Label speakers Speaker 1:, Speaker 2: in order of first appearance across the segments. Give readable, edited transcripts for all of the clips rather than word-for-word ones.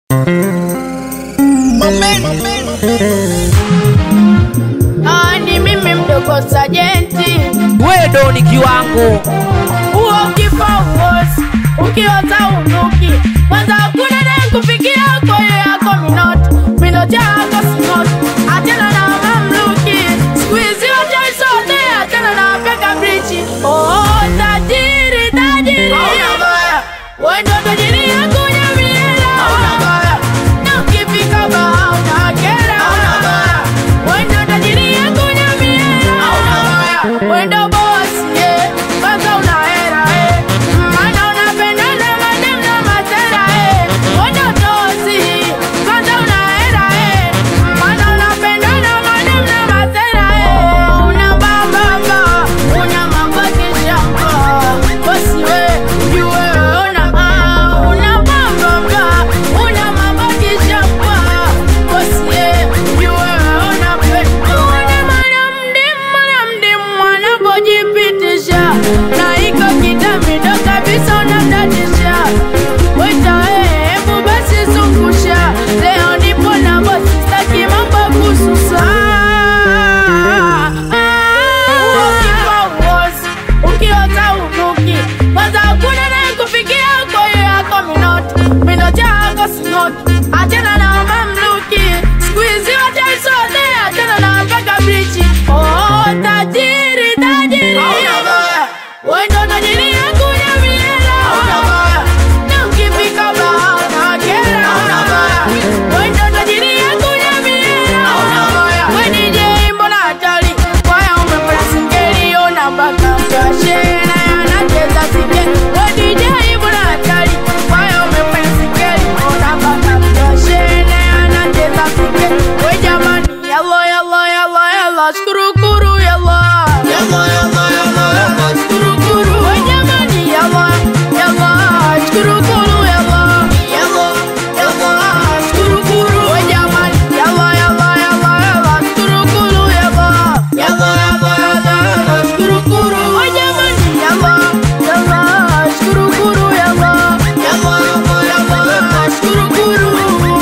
Speaker 1: Ni mimi mdogo Sajenti,
Speaker 2: wewe ni kiwango
Speaker 1: uo kifauos ukiota unuki kwanza hakuna naye kufikia kwa hiyo yako minoti yako sinoti atena na mamluki squeeze yote isote atena na peka brichi tajiri wendo tajiri yako nyamiela na ukifika baa unakera wendo tajiri yako nyamiela wendo boss yeah kwanza unahera mana unapendana madem na matera wendo tosi kwanza unahera mana unapendana madem na matera unabambamba una mambo kishamba bosi we ujue unabambamba una mambo kishamba bosi we ujue unapenda mwanamdimu anapojipitisha na iko kitamido kabisa unamdatisha weta hebu basi zungusha leo nipo na bosi staki mambo kususa ukiota unuki kwanza hakuna naye kufikia kwa hiyo yako minoti yako sinoti atena na mamluki squeeze yote isote atena na mpaka brichi tajiri wendo tajiri yangu nyamiela na ukifika baa unakera wendo tajiri yangu nyamiela we DJ mbona hatari kwaya umepata singeli ona mpaka mtashe na yanacheza singeli we DJ mbona hatari kwaya umepata singeli ona mpaka mtashe na yanacheza singeli we jamani yalla shkurukuru yalla shkurukuru we jamani yalla shkurukuru yalla shkurukuru we jamani yalla shkurukuru yalla shkurukuru we jamani yalla shkurukuru yalla shkurukuru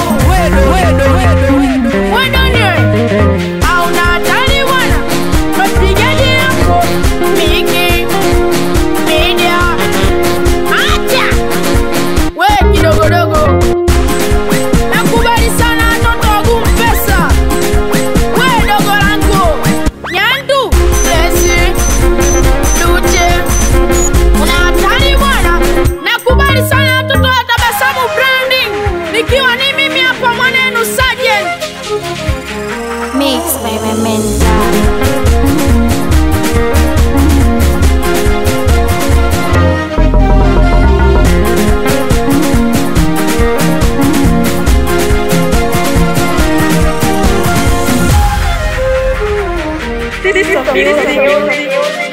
Speaker 1: wewe hauna hatari bwana, mapigaji yako mingi media acha we kidogodogo. Nakubali sana watoto wagumu pesa, we dogo langu Nyandu Lesi Duche, una hatari bwana. Nakubali sana watoto wa Tabasamu branding, nikiwa ni mimi hapa mwanenu Sajenti.
Speaker 3: Mix by my mentor.
Speaker 2: This is